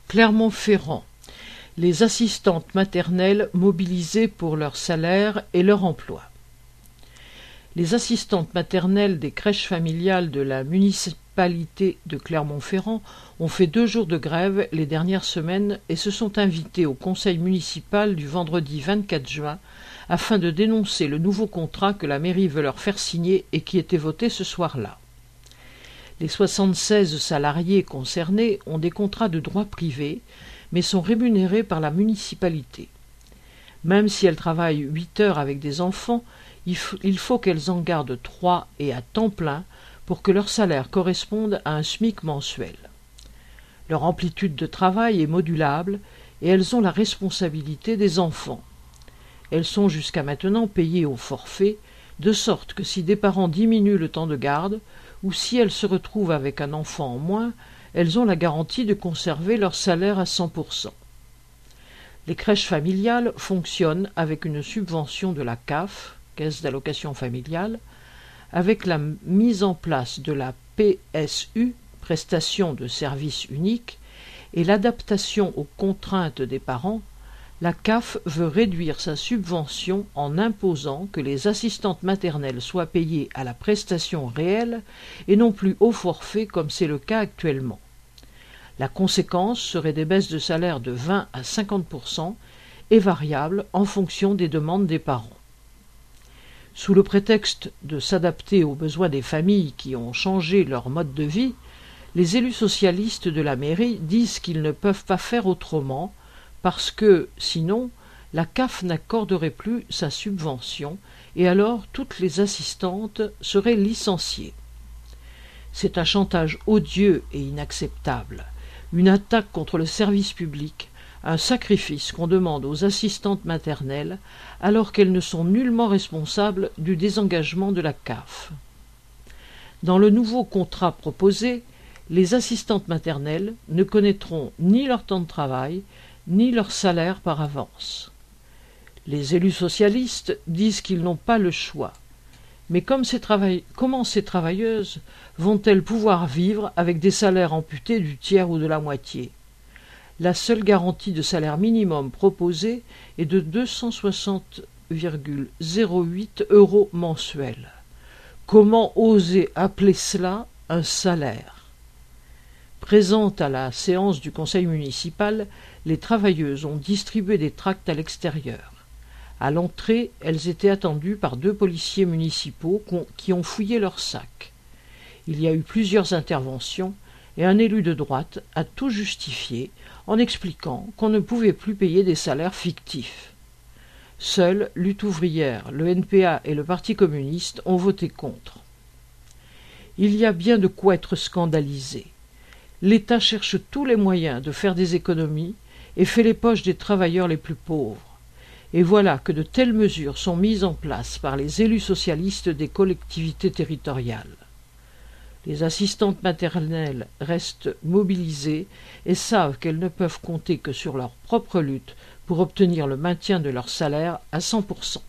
Clermont-Ferrand. Les assistantes maternelles mobilisées pour leur salaire et leur emploi. Les assistantes maternelles des crèches familiales de la municipalité de Clermont-Ferrand ont fait 2 jours de grève les dernières semaines et se sont invitées au conseil municipal du vendredi 24 juin afin de dénoncer le nouveau contrat que la mairie veut leur faire signer et qui était voté ce soir-là. Les 76 salariés concernés ont des contrats de droit privé, mais sont rémunérés par la municipalité. Même si elles travaillent 8 heures avec des enfants, il faut qu'elles en gardent 3 et à temps plein pour que leur salaire corresponde à un SMIC mensuel. Leur amplitude de travail est modulable et elles ont la responsabilité des enfants. Elles sont jusqu'à maintenant payées au forfait, de sorte que si des parents diminuent le temps de garde, ou si elles se retrouvent avec un enfant en moins, elles ont la garantie de conserver leur salaire à 100%. Les crèches familiales fonctionnent avec une subvention de la CAF, Caisse d'allocation familiale, avec la mise en place de la PSU, prestation de service unique, et l'adaptation aux contraintes des parents. La CAF veut réduire sa subvention en imposant que les assistantes maternelles soient payées à la prestation réelle et non plus au forfait comme c'est le cas actuellement. La conséquence serait des baisses de salaire de 20 à 50% et variables en fonction des demandes des parents. Sous le prétexte de s'adapter aux besoins des familles qui ont changé leur mode de vie, les élus socialistes de la mairie disent qu'ils ne peuvent pas faire autrement parce que, sinon, la CAF n'accorderait plus sa subvention et alors toutes les assistantes seraient licenciées. C'est un chantage odieux et inacceptable, une attaque contre le service public, un sacrifice qu'on demande aux assistantes maternelles alors qu'elles ne sont nullement responsables du désengagement de la CAF. Dans le nouveau contrat proposé, les assistantes maternelles ne connaîtront ni leur temps de travail, ni leur salaire par avance. Les élus socialistes disent qu'ils n'ont pas le choix. Mais comment ces travailleuses vont-elles pouvoir vivre avec des salaires amputés du tiers ou de la moitié? La seule garantie de salaire minimum proposée est de 260,08 € mensuels. Comment oser appeler cela un salaire? Présentes à la séance du conseil municipal, les travailleuses ont distribué des tracts à l'extérieur. À l'entrée, elles étaient attendues par 2 policiers municipaux qui ont fouillé leurs sacs. Il y a eu plusieurs interventions et un élu de droite a tout justifié en expliquant qu'on ne pouvait plus payer des salaires fictifs. Seuls Lutte ouvrière, le NPA et le Parti communiste ont voté contre. Il y a bien de quoi être scandalisé. L'État cherche tous les moyens de faire des économies et fait les poches des travailleurs les plus pauvres. Et voilà que de telles mesures sont mises en place par les élus socialistes des collectivités territoriales. Les assistantes maternelles restent mobilisées et savent qu'elles ne peuvent compter que sur leur propre lutte pour obtenir le maintien de leur salaire à 100%.